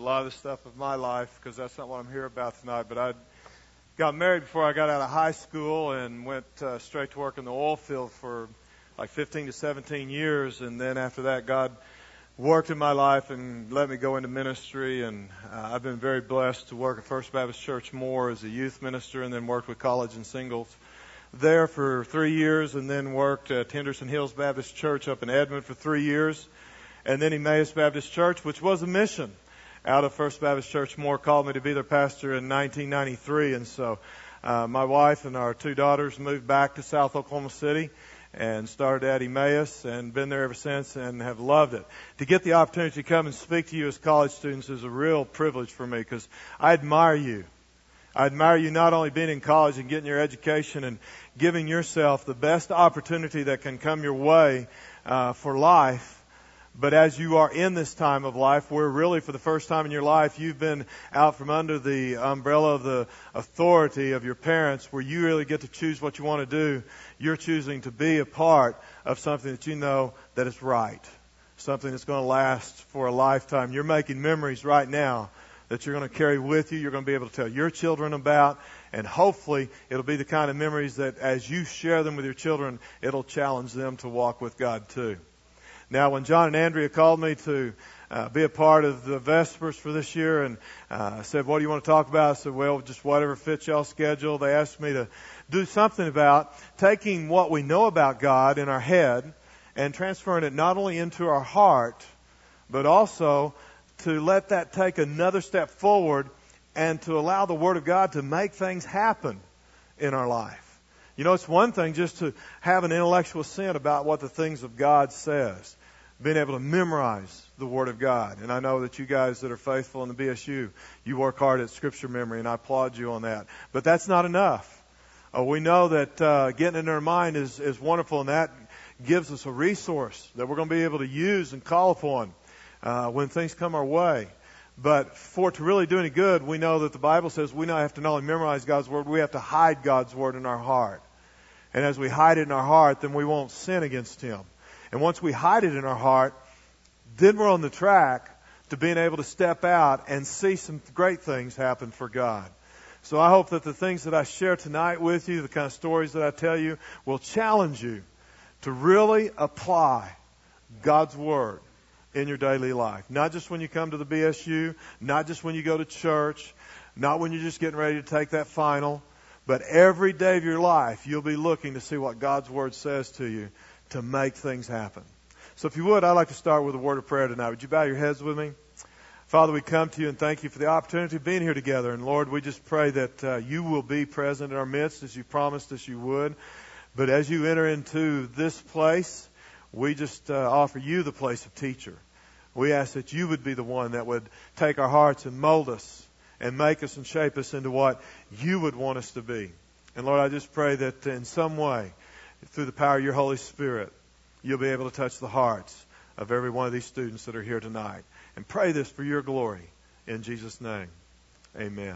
a lot of the stuff of my life because that's not what I'm here about tonight. But I got married before I got out of high school and went straight to work in the oil field for like 15 to 17 years. And then after that, God worked in my life and let me go into ministry. And I've been very blessed to work at First Baptist Church Moore as a youth minister, and then worked with college and singles there for 3 years, and then worked at Henderson Hills Baptist Church up in Edmond for 3 years. And then Emmaus Baptist Church, which was a mission out of First Baptist Church Moore, called me to be their pastor in 1993. And so my wife and our 2 daughters moved back to South Oklahoma City and started at Emmaus and been there ever since and have loved it. To get the opportunity to come and speak to you as college students is a real privilege for me because I admire you. I admire you not only being in college and getting your education and giving yourself the best opportunity that can come your way for life, but as you are in this time of life where really for the first time in your life you've been out from under the umbrella of the authority of your parents, where you really get to choose what you want to do. You're choosing to be a part of something that you know that is right, something that's going to last for a lifetime. You're making memories right now that you're going to carry with you, you're going to be able to tell your children about, and hopefully it'll be the kind of memories that as you share them with your children, it'll challenge them to walk with God too. Now, when John and Andrea called me to be a part of the Vespers for this year and said, what do you want to talk about? I said, well, just whatever fits y'all's schedule. They asked me to do something about taking what we know about God in our head and transferring it not only into our heart, but also to let that take another step forward and to allow the Word of God to make things happen in our life. You know, it's one thing just to have an intellectual assent about what the things of God says, being able to memorize the Word of God. And I know that you guys that are faithful in the BSU, you work hard at Scripture memory, and I applaud you on that. But that's not enough. We know that getting it in our mind is wonderful, and that gives us a resource that we're going to be able to use and call upon when things come our way. But for it to really do any good, we know that the Bible says we now have to not only memorize God's Word, we have to hide God's Word in our heart. And as we hide it in our heart, then we won't sin against Him. And once we hide it in our heart, then we're on the track to being able to step out and see some great things happen for God. So I hope that the things that I share tonight with you, the kind of stories that I tell you, will challenge you to really apply God's Word in your daily life. Not just when you come to the BSU, not just when you go to church, not when you're just getting ready to take that final, but every day of your life you'll be looking to see what God's Word says to you to make things happen. So if you would, I'd like to start with a word of prayer tonight. Would you bow your heads with me? Father, we come to you and thank you for the opportunity of being here together. And Lord, we just pray that you will be present in our midst as you promised us you would. But as you enter into this place, we just offer you the place of teacher. We ask that you would be the one that would take our hearts and mold us and make us and shape us into what you would want us to be. And Lord, I just pray that in some way, through the power of your Holy Spirit, you'll be able to touch the hearts of every one of these students that are here tonight. And pray this for your glory. In Jesus' name, amen.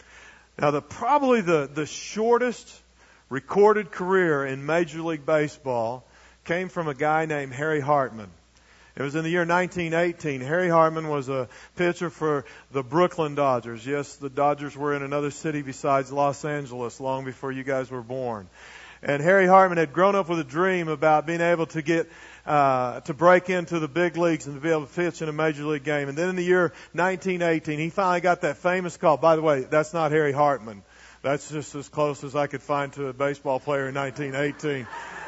Now, probably the shortest recorded career in Major League Baseball came from a guy named Harry Hartman. It was in the year 1918. Harry Hartman was a pitcher for the Brooklyn Dodgers. Yes, the Dodgers were in another city besides Los Angeles long before you guys were born. And Harry Hartman had grown up with a dream about being able to get to break into the big leagues and to be able to pitch in a major league game. And then in the year 1918, he finally got that famous call. By the way, that's not Harry Hartman. That's just as close as I could find to a baseball player in 1918.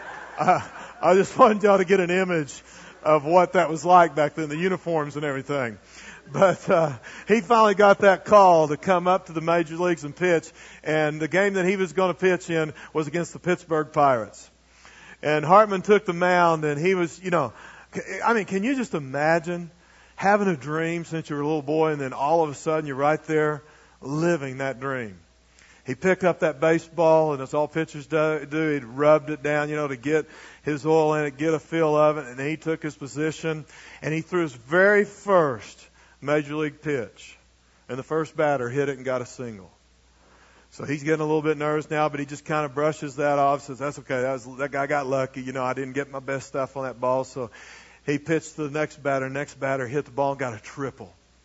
I just wanted y'all to get an image of what that was like back then, the uniforms and everything. But he finally got that call to come up to the major leagues and pitch. And the game that he was going to pitch in was against the Pittsburgh Pirates. And Hartman took the mound, and he was, can you just imagine having a dream since you were a little boy, and then all of a sudden you're right there living that dream? He picked up that baseball, and as all pitchers do, he rubbed it down, to get his oil in it, get a feel of it, and he took his position, and he threw his very first major league pitch. And the first batter hit it and got a single. So he's getting a little bit nervous now, but he just kind of brushes that off, says, that's okay, that guy got lucky, I didn't get my best stuff on that ball. So he pitched to the next batter hit the ball and got a triple.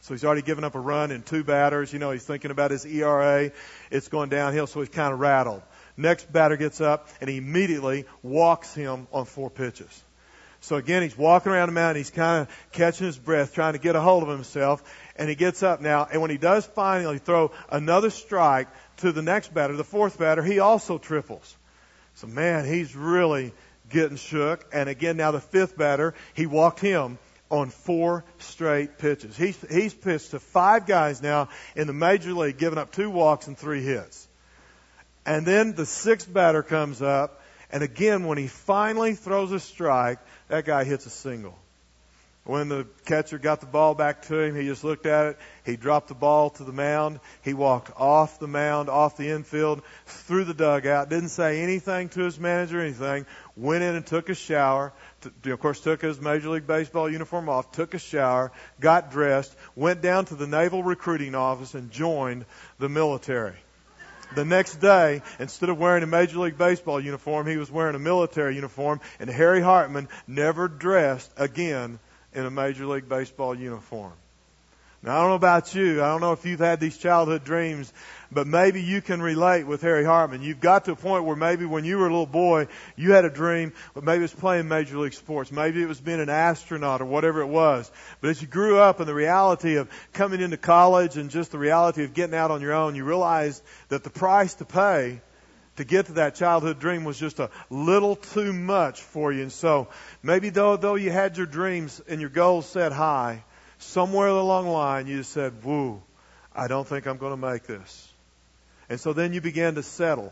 So he's already given up a run in 2 batters. You know, he's thinking about his ERA. It's going downhill, so he's kind of rattled. Next batter gets up, and he immediately walks him on 4 pitches. So again, he's walking around the mound. He's kind of catching his breath, trying to get a hold of himself. And he gets up now. And when he does finally throw another strike to the next batter, the 4th batter, he also triples. So, man, he's really getting shook. And again, now the 5th batter, he walked him on 4 straight pitches. He's pitched to 5 guys now in the major league, giving up 2 walks and 3 hits. And then the 6th batter comes up, and again, when he finally throws a strike, that guy hits a single. When the catcher got the ball back to him, he just looked at it. He dropped the ball to the mound. He walked off the mound, off the infield, through the dugout. Didn't say anything to his manager or anything. Went in and took a shower. Of course, took his Major League Baseball uniform off, took a shower, got dressed, went down to the Naval Recruiting Office and joined the military. The next day, instead of wearing a Major League Baseball uniform, he was wearing a military uniform, and Harry Hartman never dressed again in a Major League Baseball uniform. Now, I don't know about you. I don't know if you've had these childhood dreams, but maybe you can relate with Harry Hartman. You've got to a point where maybe when you were a little boy, you had a dream, but maybe it was playing Major League sports. Maybe it was being an astronaut or whatever it was. But as you grew up and the reality of coming into college and just the reality of getting out on your own, you realized that the price to pay to get to that childhood dream was just a little too much for you. And so maybe though you had your dreams and your goals set high, somewhere along the line you just said, woo, I don't think I'm going to make this. And so then you began to settle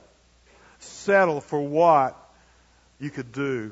for what you could do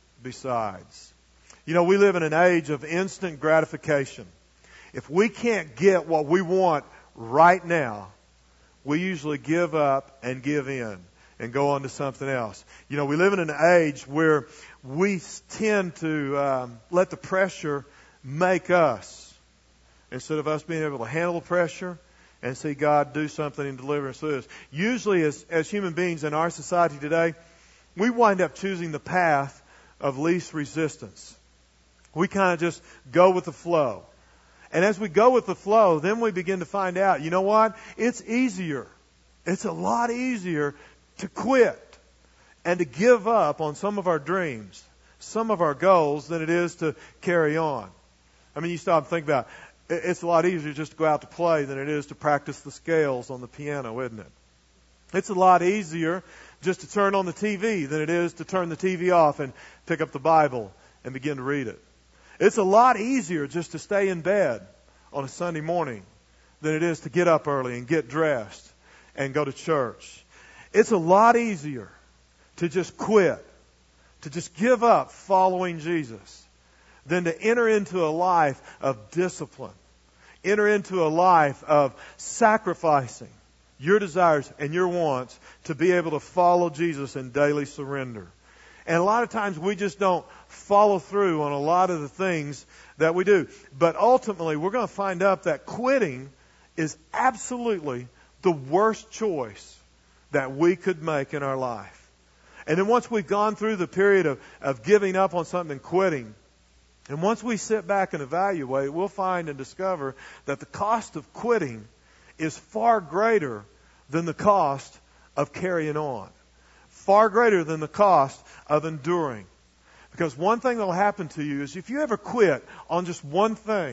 besides. You know, we live in an age of instant gratification. If we can't get what we want right now, we usually give up and give in and go on to something else. You know, we live in an age where we tend to let the pressure make us, instead of us being able to handle the pressure and see God do something and deliver us through this. Usually as human beings in our society today, we wind up choosing the path of least resistance. We kind of just go with the flow. And as we go with the flow, then we begin to find out, you know what? It's easier. It's a lot easier to quit and to give up on some of our dreams, some of our goals, than it is to carry on. I mean, you stop and think about it. It's a lot easier just to go out to play than it is to practice the scales on the piano, isn't it? It's a lot easier just to turn on the TV than it is to turn the TV off and pick up the Bible and begin to read it. It's a lot easier just to stay in bed on a Sunday morning than it is to get up early and get dressed and go to church. It's a lot easier to just quit, to just give up following Jesus, than to enter into a life of discipline, enter into a life of sacrificing your desires and your wants to be able to follow Jesus in daily surrender. And a lot of times we just don't follow through on a lot of the things that we do. But ultimately, we're going to find out that quitting is absolutely the worst choice that we could make in our life. And then once we've gone through the period of giving up on something and quitting, and once we sit back and evaluate, we'll find and discover that the cost of quitting is far greater than the cost of carrying on. Far greater than the cost of enduring. Because one thing that will happen to you is if you ever quit on just one thing,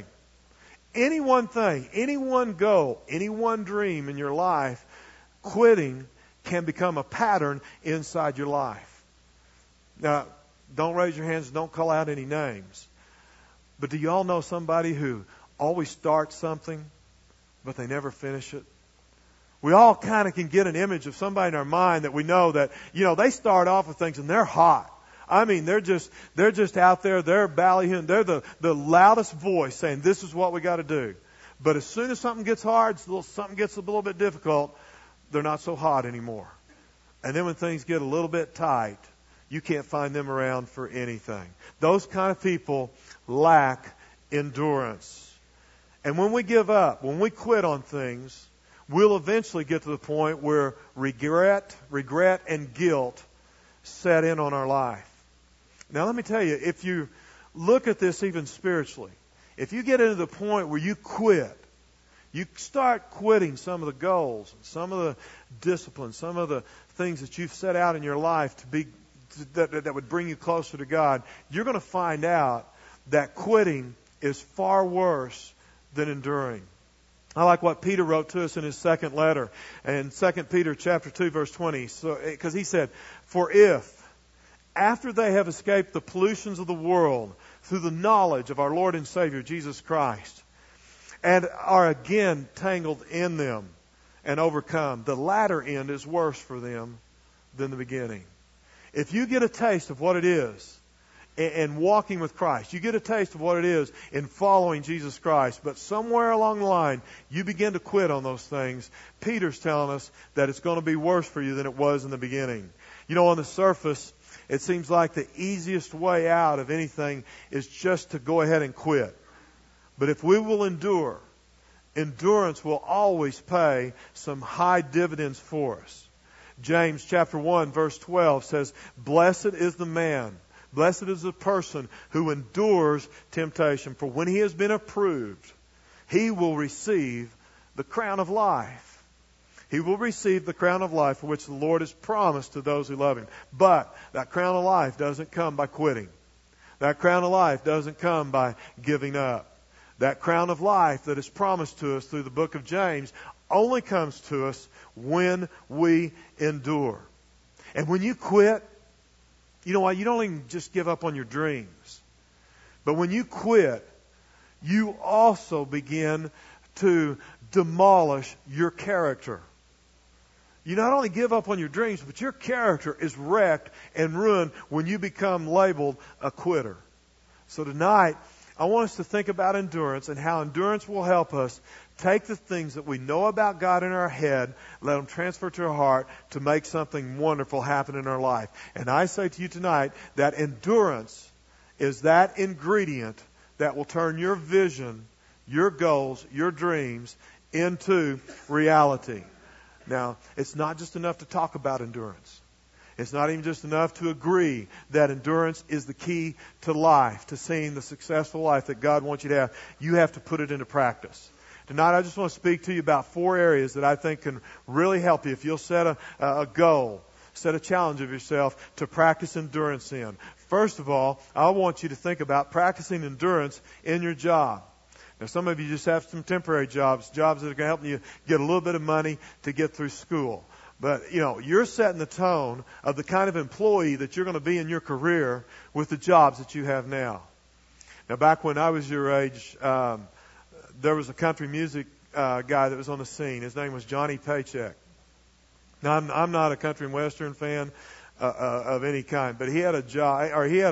any one thing, any one goal, any one dream in your life, quitting can become a pattern inside your life. Now, don't raise your hands, don't call out any names. But do you all know somebody who always starts something, but they never finish it? We all kind of can get an image of somebody in our mind that we know that, you know, they start off with things and they're hot. I mean, they're just out there, they're ballyhooing, they're the loudest voice saying, this is what we got to do. But as soon as something gets hard, something gets a little bit difficult, they're not so hot anymore. And then when things get a little bit tight, you can't find them around for anything. Those kind of people lack endurance. And when we give up, when we quit on things, we'll eventually get to the point where regret and guilt set in on our life. Now let me tell you, if you look at this even spiritually, If you get into the point where you quit, you start quitting some of the goals, some of the disciplines, some of the things that you've set out in your life to be that would bring you closer to God, you're going to find out that quitting is far worse than enduring. I like what Peter wrote to us in his second letter, in 2 Peter chapter 2, verse 20, because he said, "For if, after they have escaped the pollutions of the world through the knowledge of our Lord and Savior Jesus Christ, and are again tangled in them and overcome, the latter end is worse for them than the beginning." If you get a taste of what it is in walking with Christ, you get a taste of what it is in following Jesus Christ, but somewhere along the line you begin to quit on those things, Peter's telling us that it's going to be worse for you than it was in the beginning. You know, on the surface, it seems like the easiest way out of anything is just to go ahead and quit. But if we will endure, endurance will always pay some high dividends for us. James chapter 1 verse 12 says, "Blessed is the man, blessed is the person who endures temptation, for when he has been approved, he will receive the crown of life." He will receive the crown of life for which the Lord has promised to those who love Him. But that crown of life doesn't come by quitting. That crown of life doesn't come by giving up. That crown of life that is promised to us through the book of James only comes to us when we endure. And when you quit, you know what? You don't even just give up on your dreams. But when you quit, you also begin to demolish your character. You not only give up on your dreams, but your character is wrecked and ruined when you become labeled a quitter. So tonight, I want us to think about endurance and how endurance will help us take the things that we know about God in our head, let them transfer to our heart to make something wonderful happen in our life. And I say to you tonight that endurance is that ingredient that will turn your vision, your goals, your dreams into reality. Now, it's not just enough to talk about endurance. It's not even just enough to agree that endurance is the key to life, to seeing the successful life that God wants you to have. You have to put it into practice. Tonight, I just want to speak to you about 4 areas that I think can really help you if you'll set a goal, set a challenge of yourself to practice endurance in. First of all, I want you to think about practicing endurance in your job. Now, some of you just have some temporary jobs that are going to help you get a little bit of money to get through school. But, you know, you're setting the tone of the kind of employee that you're going to be in your career with the jobs that you have now. Now, back when I was your age, there was a country music guy that was on the scene. His name was Johnny Paycheck. Now, I'm not a country and western fan of any kind, but he had a job, or he had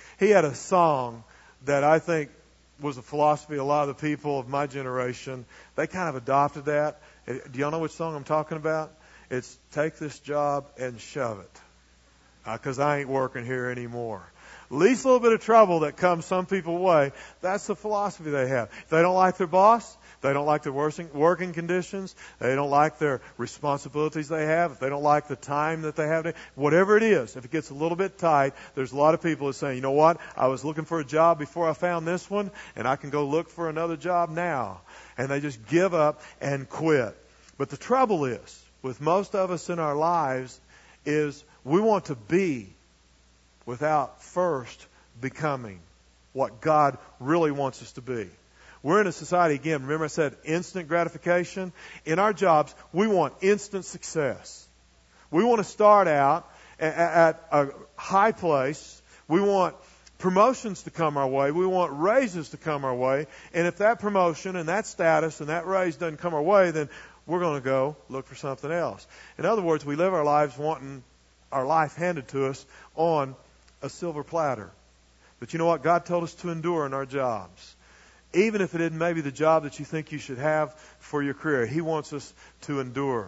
a song that I think was a philosophy a lot of the people of my generation. They kind of adopted that. Do y'all know which song I'm talking about? It's "Take This Job and Shove It," because I ain't working here anymore. Least little bit of trouble that comes some people's way, that's the philosophy they have. If they don't like their boss, they don't like their working conditions, they don't like their responsibilities they have, if they don't like the time that they have, whatever it is, if it gets a little bit tight, there's a lot of people that say, you know what, I was looking for a job before I found this one, and I can go look for another job now. And they just give up and quit. But the trouble is, with most of us in our lives, is we want to be without first becoming what God really wants us to be. We're in a society, again, remember I said instant gratification? In our jobs, we want instant success. We want to start out at a high place. We want promotions to come our way. We want raises to come our way. And if that promotion and that status and that raise doesn't come our way, then we're going to go look for something else. In other words, we live our lives wanting our life handed to us on a silver platter. But you know what? God told us to endure in our jobs. Even if it isn't maybe the job that you think you should have for your career, He wants us to endure.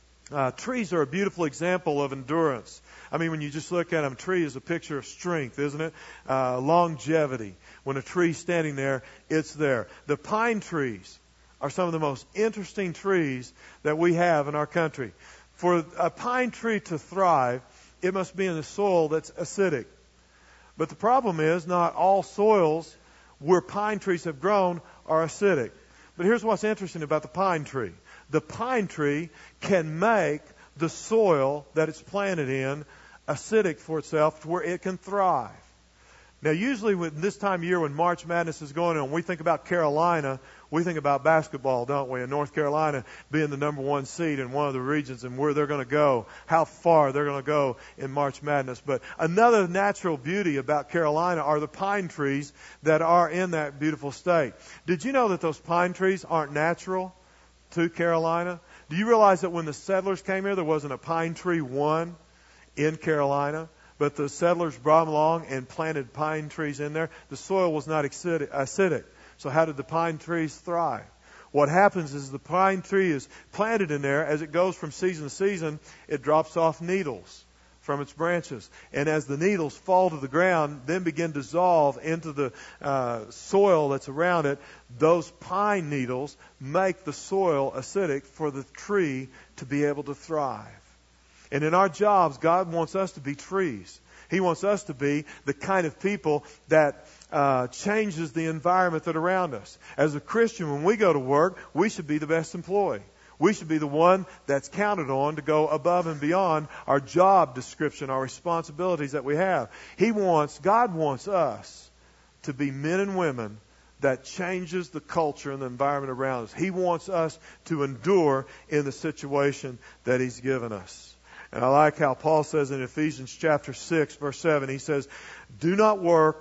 Trees are a beautiful example of endurance. I mean, when you just look at them, a tree is a picture of strength, isn't it? Longevity. When a tree's standing there, it's there. The pine trees are some of the most interesting trees that we have in our country. For a pine tree to thrive, it must be in a soil that's acidic. But the problem is, not all soils where pine trees have grown are acidic. But here's what's interesting about the pine tree. The pine tree can make the soil that it's planted in acidic for itself to where it can thrive. Now, usually with this time of year when March Madness is going on, we think about Carolina, we think about basketball, don't we? And North Carolina being the number one seed in one of the regions and where they're going to go, how far they're going to go in March Madness. But another natural beauty about Carolina are the pine trees that are in that beautiful state. Did you know that those pine trees aren't natural to Carolina? Do you realize that when the settlers came here, there wasn't a pine tree one in Carolina? But the settlers brought them along and planted pine trees in there. The soil was not acidic. So how did the pine trees thrive? What happens is the pine tree is planted in there. As it goes from season to season, it drops off needles from its branches. And as the needles fall to the ground, then begin to dissolve into the soil that's around it, those pine needles make the soil acidic for the tree to be able to thrive. And in our jobs, God wants us to be trees. He wants us to be the kind of people that changes the environment that around us. As a Christian, when we go to work, we should be the best employee. We should be the one that's counted on to go above and beyond our job description, our responsibilities that we have. God wants us to be men and women that changes the culture and the environment around us. He wants us to endure in the situation that He's given us. And I like how Paul says in Ephesians chapter 6, verse 7, he says, do your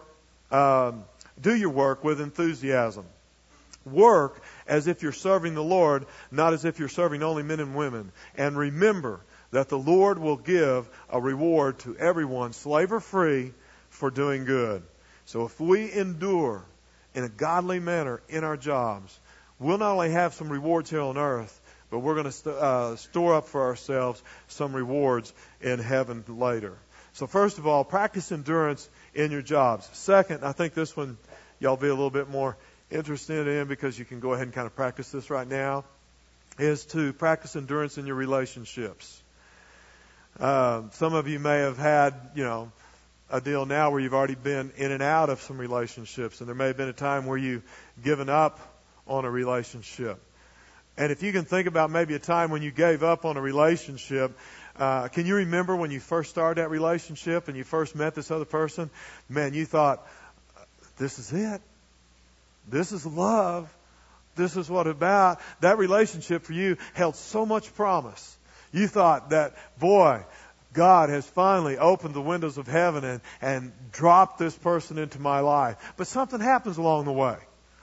work with enthusiasm. Work as if you're serving the Lord, not as if you're serving only men and women. And remember that the Lord will give a reward to everyone, slave or free, for doing good. So if we endure in a godly manner in our jobs, we'll not only have some rewards here on earth, but we're going to store up for ourselves some rewards in heaven later. So first of all, practice endurance in your jobs. Second, I think this one y'all be a little bit more interested in because you can go ahead and kind of practice this right now, is to practice endurance in your relationships. Some of you may have had, a deal now where you've already been in and out of some relationships, and there may have been a time where you've given up on a relationship. And if you can think about maybe a time when you gave up on a relationship, can you remember when you first started that relationship and you first met this other person? Man, you thought, this is it. This is love. This is what it's about. That relationship for you held so much promise. You thought that, boy, God has finally opened the windows of heaven and dropped this person into my life. But something happens along the way.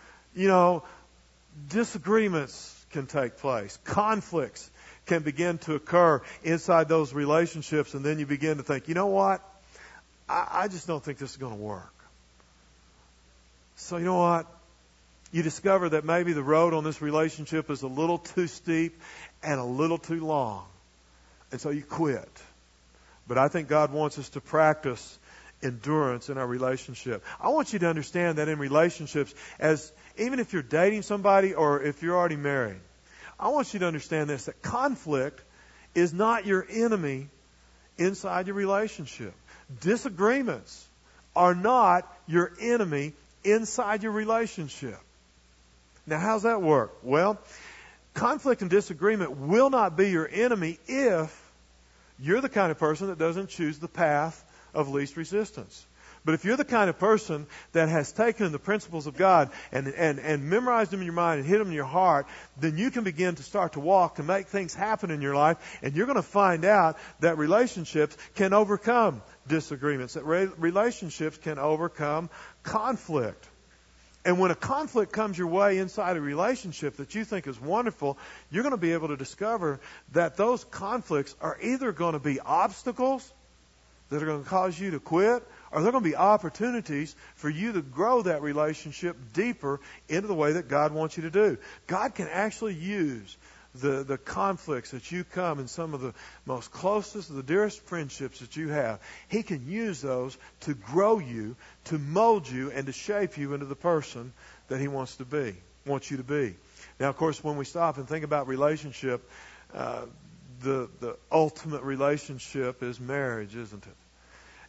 Disagreements can take place. Conflicts can begin to occur inside those relationships, and then you begin to think, you know what? I just don't think this is going to work. So you know what? You discover that maybe the road on this relationship is a little too steep and a little too long. And so you quit. But I think God wants us to practice endurance in our relationship. I want you to understand that in relationships, even if you're dating somebody or if you're already married, I want you to understand this, that conflict is not your enemy inside your relationship. Disagreements are not your enemy inside your relationship. Now, how's that work? Well, conflict and disagreement will not be your enemy if you're the kind of person that doesn't choose the path of least resistance. But if you're the kind of person that has taken the principles of God and memorized them in your mind and hid them in your heart, then you can begin to start to walk, to make things happen in your life, and you're going to find out that relationships can overcome disagreements, that relationships can overcome conflict. And when a conflict comes your way inside a relationship that you think is wonderful, you're going to be able to discover that those conflicts are either going to be obstacles that are going to cause you to quit, or they're going to be opportunities for you to grow that relationship deeper into the way that God wants you to do. God can actually use the conflicts that you come in some of the most closest, the dearest friendships that you have. He can use those to grow you, to mold you, and to shape you into the person that He wants you to be. Now, of course, when we stop and think about relationship, the ultimate relationship is marriage, isn't it?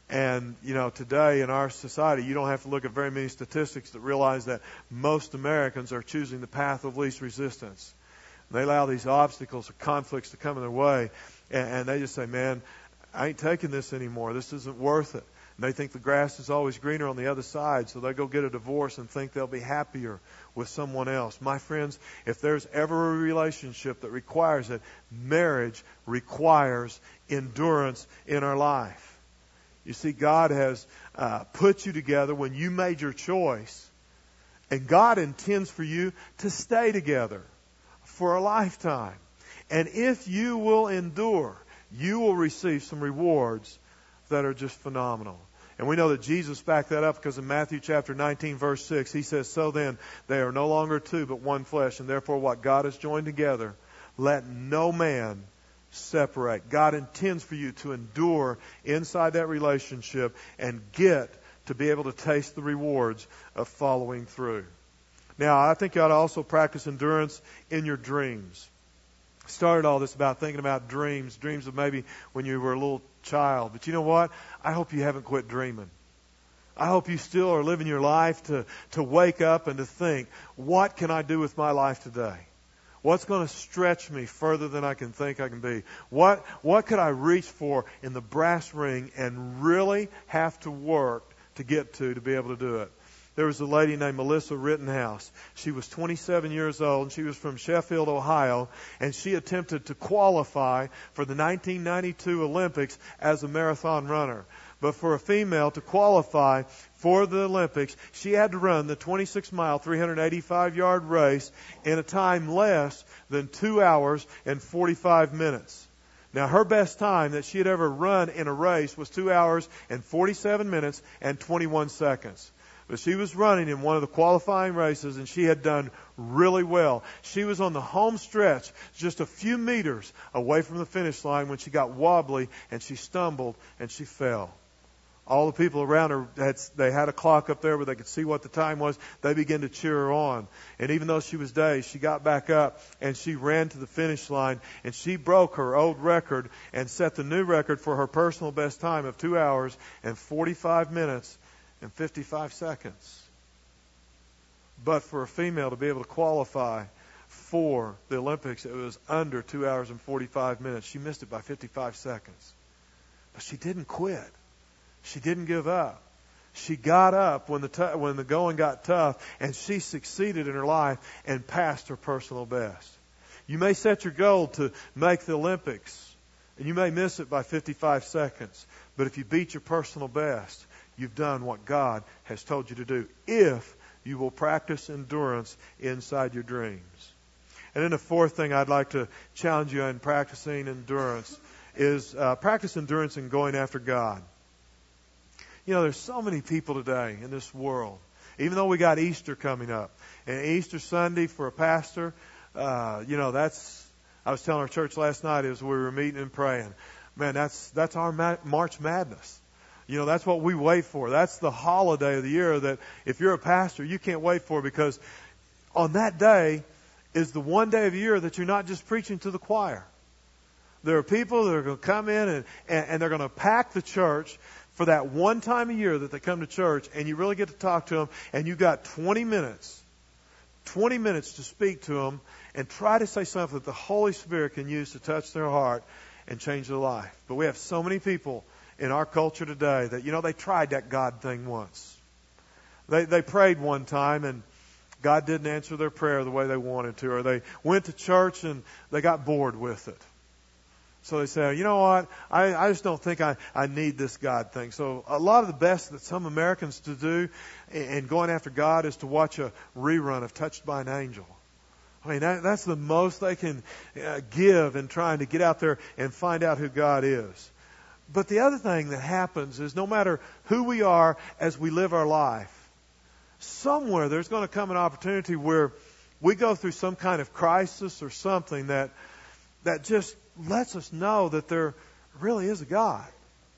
And, today in our society, you don't have to look at very many statistics to realize that most Americans are choosing the path of least resistance. They allow these obstacles or conflicts to come in their way, and they just say, man, I ain't taking this anymore. This isn't worth it. And they think the grass is always greener on the other side, so they go get a divorce and think they'll be happier with someone else. My friends, if there's ever a relationship that requires it, marriage requires endurance in our life. You see, God has put you together when you made your choice, and God intends for you to stay together for a lifetime. And if you will endure, you will receive some rewards that are just phenomenal. And we know that Jesus backed that up because in Matthew chapter 19, verse 6, He says, so then, they are no longer two, but one flesh. And therefore, what God has joined together, let no man separate. God intends for you to endure inside that relationship and get to be able to taste the rewards of following through. Now, I think you ought to also practice endurance in your dreams. Started all this about thinking about dreams of maybe when you were a little child. But you know what? I hope you haven't quit dreaming. I hope you still are living your life to wake up and to think, what can I do with my life today? What's going to stretch me further than I can think I can be? What could I reach for in the brass ring and really have to work to get to be able to do it? There was a lady named Melissa Rittenhouse. She was 27 years old, and she was from Sheffield, Ohio, and she attempted to qualify for the 1992 Olympics as a marathon runner. But for a female to qualify for the Olympics, she had to run the 26-mile, 385-yard race in a time less than 2 hours and 45 minutes. Now, her best time that she had ever run in a race was 2 hours and 47 minutes and 21 seconds. But she was running in one of the qualifying races, and she had done really well. She was on the home stretch, just a few meters away from the finish line when she got wobbly, and she stumbled, and she fell. All the people around her, they had a clock up there where they could see what the time was. They began to cheer her on. And even though she was dazed, she got back up, and she ran to the finish line, and she broke her old record and set the new record for her personal best time of 2 hours and 45 minutes and 55 seconds. But for a female to be able to qualify for the Olympics, it was under 2 hours and 45 minutes. She missed it by 55 seconds. But she didn't quit. She didn't give up. She got up when the going got tough, and she succeeded in her life and passed her personal best. You may set your goal to make the Olympics, and you may miss it by 55 seconds. But if you beat your personal best, you've done what God has told you to do, if you will practice endurance inside your dreams. And then the fourth thing I'd like to challenge you in practicing endurance is practice endurance in going after God. There's so many people today in this world, even though we got Easter coming up. And Easter Sunday for a pastor, I was telling our church last night as we were meeting and praying, man, that's our March Madness. That's what we wait for. That's the holiday of the year that if you're a pastor, you can't wait for, because on that day is the one day of the year that you're not just preaching to the choir. There are people that are going to come in and they're going to pack the church for that one time a year that they come to church, and you really get to talk to them, and you got 20 minutes to speak to them and try to say something that the Holy Spirit can use to touch their heart and change their life. But we have so many people in our culture today that, they tried that God thing once. They prayed one time, and God didn't answer their prayer the way they wanted to, or they went to church and they got bored with it. So they say, you know what, I just don't think I need this God thing. So a lot of the best that some Americans to do in going after God is to watch a rerun of Touched by an Angel. I mean, that's the most they can give in trying to get out there and find out who God is. But the other thing that happens is no matter who we are as we live our life, somewhere there's going to come an opportunity where we go through some kind of crisis or something that just lets us know that there really is a God.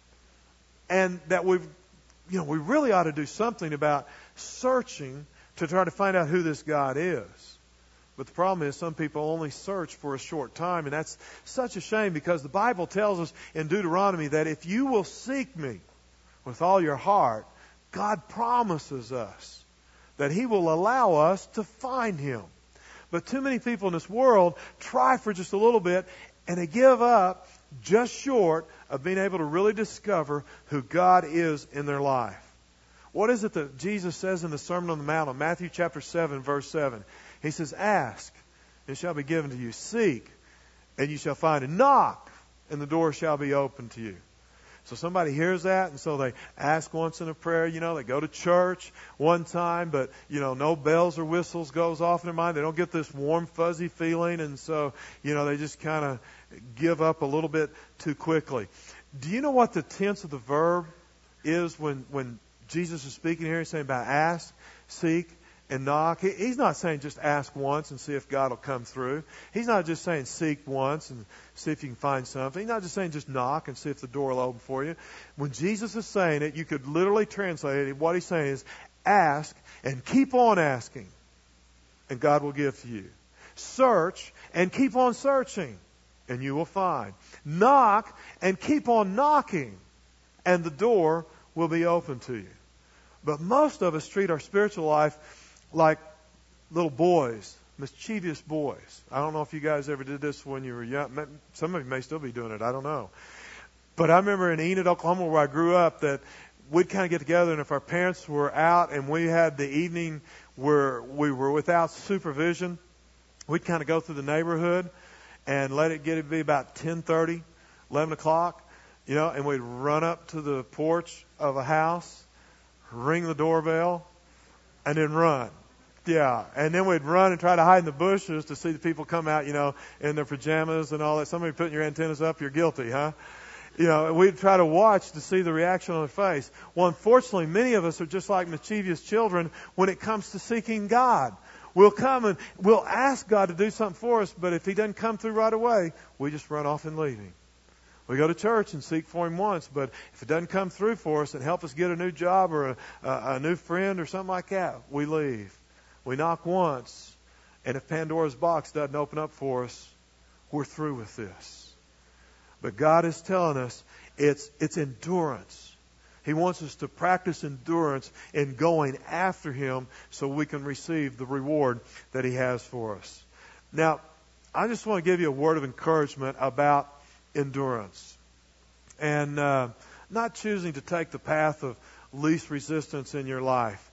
And that we really ought to do something about searching to try to find out who this God is. But the problem is some people only search for a short time, and that's such a shame, because the Bible tells us in Deuteronomy that if you will seek me with all your heart, God promises us that He will allow us to find Him. But too many people in this world try for just a little bit and they give up just short of being able to really discover who God is in their life. What is it that Jesus says in the Sermon on the Mount, in Matthew chapter 7, verse 7? He says, ask, and it shall be given to you. Seek, and you shall find it. Knock, and the door shall be opened to you. So somebody hears that, and so they ask once in a prayer, they go to church one time, but, no bells or whistles goes off in their mind. They don't get this warm, fuzzy feeling, and so, they just kind of give up a little bit too quickly. Do you know what the tense of the verb is when Jesus is speaking here? He's saying about ask, seek, and knock. He's not saying just ask once and see if God will come through. He's not just saying seek once and see if you can find something. He's not just saying just knock and see if the door will open for you. When Jesus is saying it, you could literally translate it. What he's saying is ask and keep on asking, and God will give to you. Search and keep on searching, and you will find. Knock and keep on knocking, and the door will be open to you. But most of us treat our spiritual life like little boys, mischievous boys. I don't know if you guys ever did this when you were young. Some of you may still be doing it. I don't know. But I remember in Enid, Oklahoma, where I grew up, that we'd kind of get together, and if our parents were out and we had the evening where we were without supervision, we'd kind of go through the neighborhood and let it get to be about 10:30, 11 o'clock, and we'd run up to the porch of a house, ring the doorbell, and then run. Yeah, and then we'd run and try to hide in the bushes to see the people come out, in their pajamas and all that. Somebody putting your antennas up, you're guilty, huh? We'd try to watch to see the reaction on their face. Well, unfortunately, many of us are just like mischievous children when it comes to seeking God. We'll come and we'll ask God to do something for us, but if He doesn't come through right away, we just run off and leave Him. We go to church and seek for Him once, but if it doesn't come through for us and help us get a new job or a new friend or something like that, we leave. We knock once, and if Pandora's box doesn't open up for us, we're through with this. But God is telling us it's endurance. He wants us to practice endurance in going after Him so we can receive the reward that He has for us. Now, I just want to give you a word of encouragement about endurance and not choosing to take the path of least resistance in your life.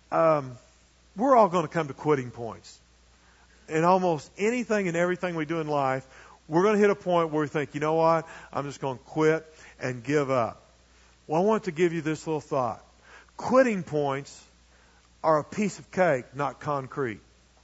We're all going to come to quitting points. In almost anything and everything we do in life, we're going to hit a point where we think, you know what, I'm just going to quit and give up. Well, I want to give you this little thought. Quitting points are a piece of cake, not concrete.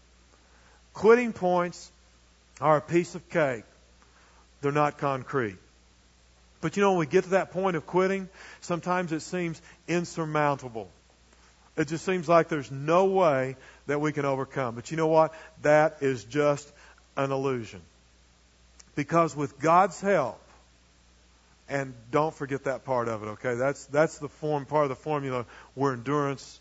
Quitting points are a piece of cake. They're not concrete. But when we get to that point of quitting, sometimes it seems insurmountable. It just seems like there's no way that we can overcome. But you know what? That is just an illusion. Because with God's help, and don't forget that part of it, okay? That's the part of the formula where endurance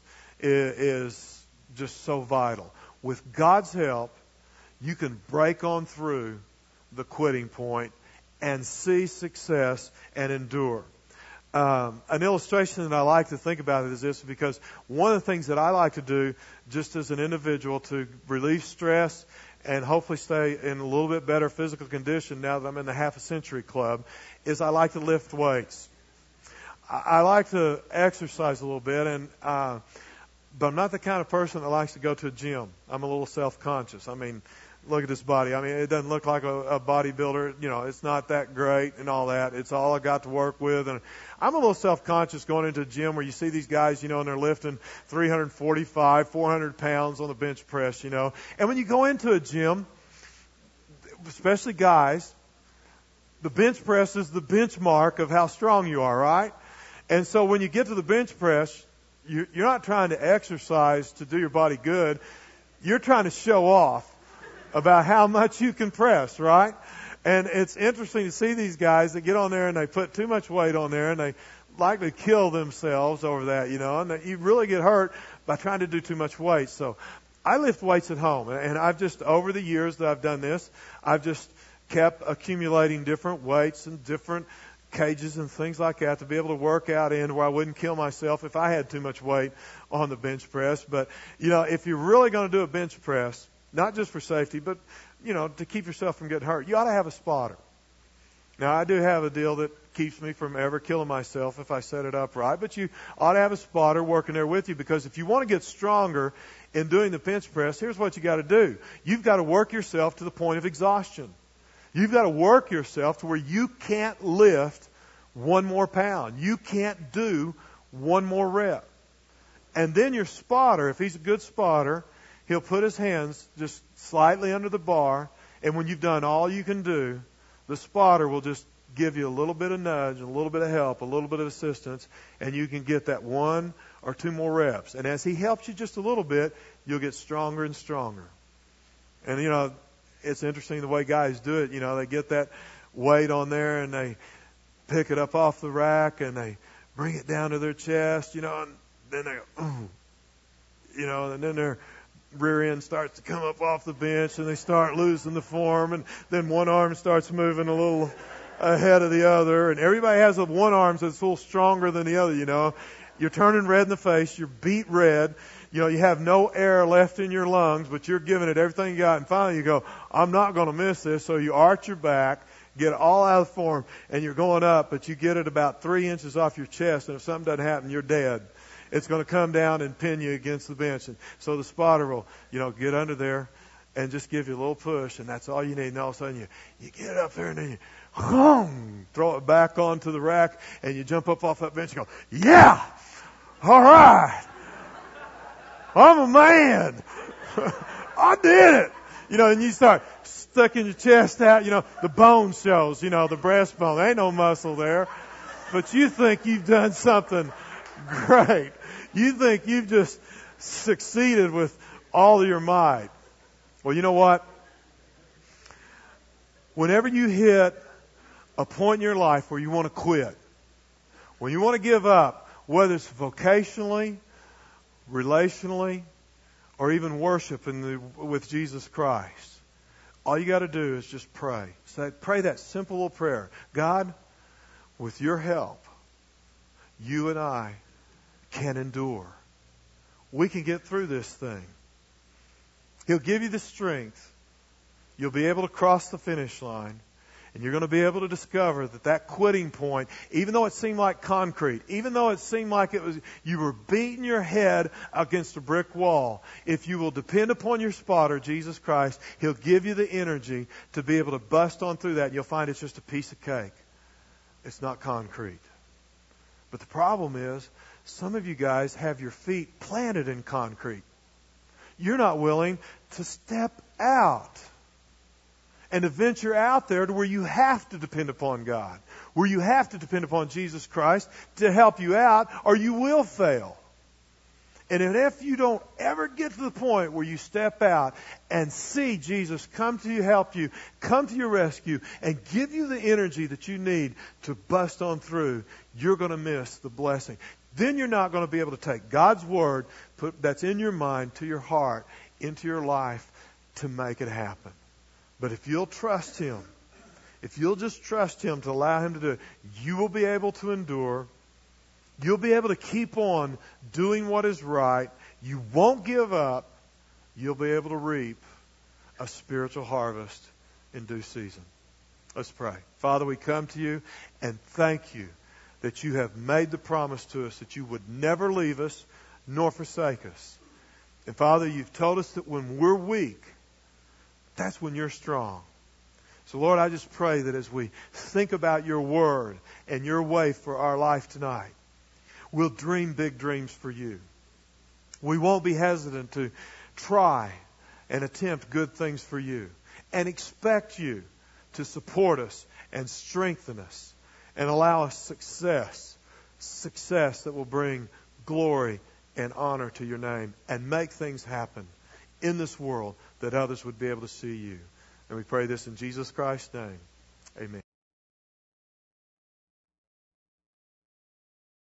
is just so vital. With God's help, you can break on through the quitting point and see success and endure. An illustration that I like to think about it is this, because one of the things that I like to do just as an individual to relieve stress and hopefully stay in a little bit better physical condition now that I'm in the Half a Century Club is I like to lift weights. I like to exercise a little bit, but I'm not the kind of person that likes to go to a gym. I'm a little self-conscious. I mean, look at this body. I mean, it doesn't look like a bodybuilder. It's not that great and all that. It's all I got to work with. And I'm a little self-conscious going into a gym where you see these guys, and they're lifting 345, 400 pounds on the bench press, And when you go into a gym, especially guys, the bench press is the benchmark of how strong you are, right? And so when you get to the bench press, you're not trying to exercise to do your body good. You're trying to show off about how much you can press, right? And it's interesting to see these guys that get on there and they put too much weight on there and they like to kill themselves over that, and you really get hurt by trying to do too much weight. So I lift weights at home, and I've just, over the years that I've done this, I've just kept accumulating different weights and different cages and things like that to be able to work out in where I wouldn't kill myself if I had too much weight on the bench press. But, if you're really going to do a bench press, not just for safety, but, to keep yourself from getting hurt, you ought to have a spotter. Now, I do have a deal that keeps me from ever killing myself if I set it up right, but you ought to have a spotter working there with you, because if you want to get stronger in doing the bench press, here's what you got to do. You've got to work yourself to the point of exhaustion. You've got to work yourself to where you can't lift one more pound. You can't do one more rep. And then your spotter, if he's a good spotter, he'll put his hands just slightly under the bar, and when you've done all you can do, the spotter will just give you a little bit of nudge, a little bit of help, a little bit of assistance, and you can get that 1 or 2 more reps. And as he helps you just a little bit, you'll get stronger and stronger. And, it's interesting the way guys do it. They get that weight on there and they pick it up off the rack and they bring it down to their chest, and then they go, ooh, and then their rear end starts to come up off the bench and they start losing the form, and then one arm starts moving a little ahead of the other, and everybody has one arm that's a little stronger than the other. You're turning red in the face, you're beat red, you have no air left in your lungs, but you're giving it everything you got, and finally you go, I'm not going to miss this, so you arch your back, get it all out of the form, and you're going up, but you get it about 3 inches off your chest, and if something doesn't happen, you're dead. It's going to come down and pin you against the bench. And so the spotter will, get under there and just give you a little push, and that's all you need. And all of a sudden you get up there and then you throw it back onto the rack, and you jump up off that bench and go, yeah, all right, I'm a man. I did it. And you start sticking your chest out, the bone shows, the breastbone. There ain't no muscle there. But you think you've done something great. You think you've just succeeded with all of your might. Well, you know what? Whenever you hit a point in your life where you want to quit, when you want to give up, whether it's vocationally, relationally, or even worship with Jesus Christ, all you got to do is just pray. Pray that simple little prayer. God, with your help, you and I can endure. We can get through this thing. He'll give you the strength. You'll be able to cross the finish line. And you're going to be able to discover that quitting point, even though it seemed like concrete, even though it seemed like you were beating your head against a brick wall, if you will depend upon your spotter, Jesus Christ, He'll give you the energy to be able to bust on through that. And you'll find it's just a piece of cake. It's not concrete. But the problem is, some of you guys have your feet planted in concrete. You're not willing to step out and to venture out there to where you have to depend upon God, where you have to depend upon Jesus Christ to help you out, or you will fail. And if you don't ever get to the point where you step out and see Jesus come to you, help you, come to your rescue, and give you the energy that you need to bust on through, you're going to miss the blessing. Then you're not going to be able to take God's Word that's in your mind to your heart, into your life, to make it happen. But if you'll trust Him, if you'll just trust Him to allow Him to do it, you will be able to endure. You'll be able to keep on doing what is right. You won't give up. You'll be able to reap a spiritual harvest in due season. Let's pray. Father, we come to you and thank you that you have made the promise to us that you would never leave us nor forsake us. And Father, you've told us that when we're weak, that's when you're strong. So Lord, I just pray that as we think about your word and your way for our life tonight, we'll dream big dreams for you. We won't be hesitant to try and attempt good things for you and expect you to support us and strengthen us and allow us success that will bring glory and honor to your name and make things happen in this world that others would be able to see you. And we pray this in Jesus Christ's name. Amen.